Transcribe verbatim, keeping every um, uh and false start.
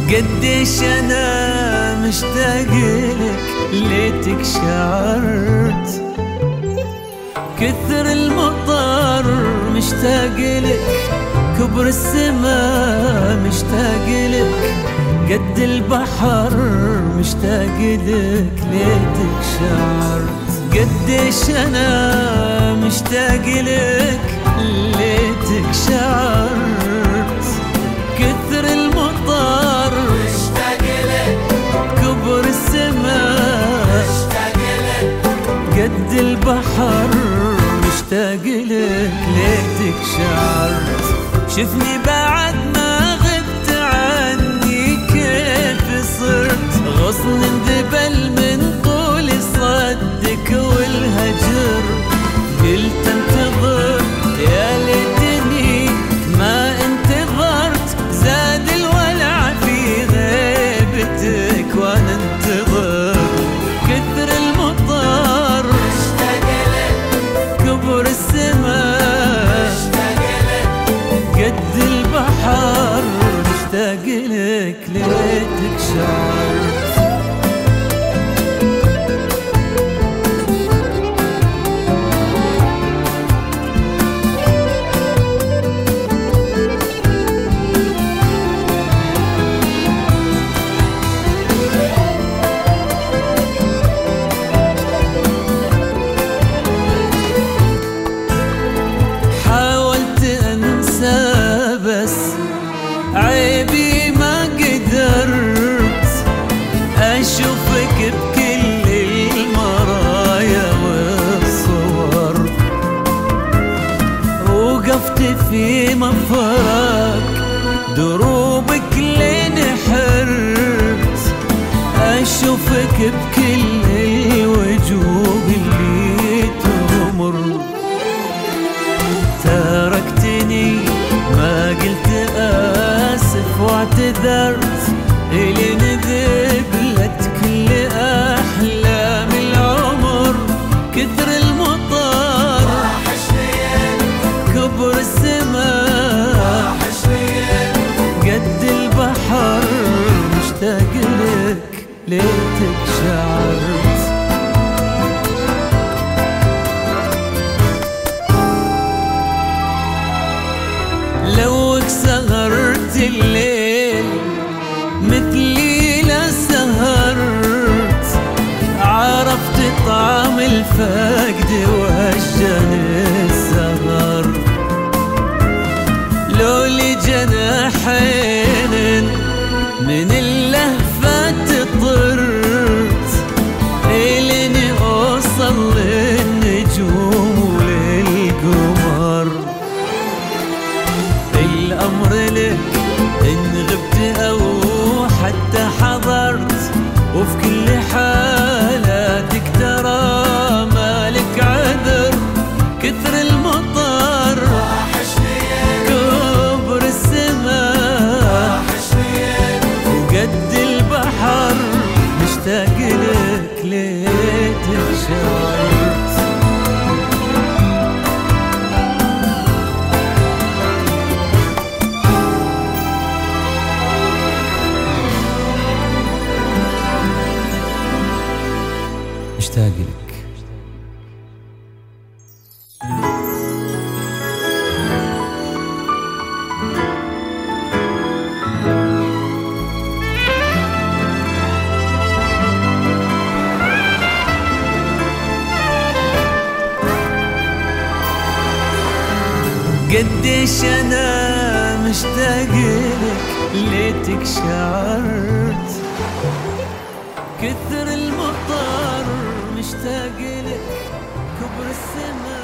قديش انا مشتاق لك ليتك شعرت، كثر المطر مشتاق لك، كبر السما مشتاق لك، قد البحر مشتاق لك ليتك شعرت. قديش انا مشتاق لك ليتك شعرت، كثر المطر مشتاق لك، كبر السما مشتاق لك، قد البحر مشتاق لك ليتك شعرت. شفني بعد ما غبت عني كيف صرت، غصن انذبل من طول صدك والهجر، قلت انتظر يا ليتني ما انتظرت، زاد الولع في غيبتك وانا انتظر. كثر المطر مشتاق لك، كبر السما مشتاق لك، قد البحر مشتاق لك ليتك شعرت. عيبي ما قدرت أشوفك بكل المرايا والصور، وقفت في مفرق دروبك لين حرت، أشوفك بكل الوجوه اللي تمر. تركتني ما قلت آسف واعتذرت، إلين ذبلت كل أحلام العمر. كثر المطر وحشني كبر السما وحشني، قد البحر مشتاق لك ليتك شعرت. لوك سهرت الليل مثلي لا سهرت، عرفت طعم الفقد وهجني السهر. لولي جناحين من اللهفة طرت، إليني أوصل للنجوم وللقمر. الأمر لك إن غبت أو حتى حضرت، وفي كل حالاتك ترى مالك عذر. كثر المطر وحشني كبر السما وحشني، وقد البحر مشتاق لك ليتك شعرت. مشتاق لك. قديش انا مشتاق لك ليتك شعرت، كثر المطر مشتاق لك، كبر السما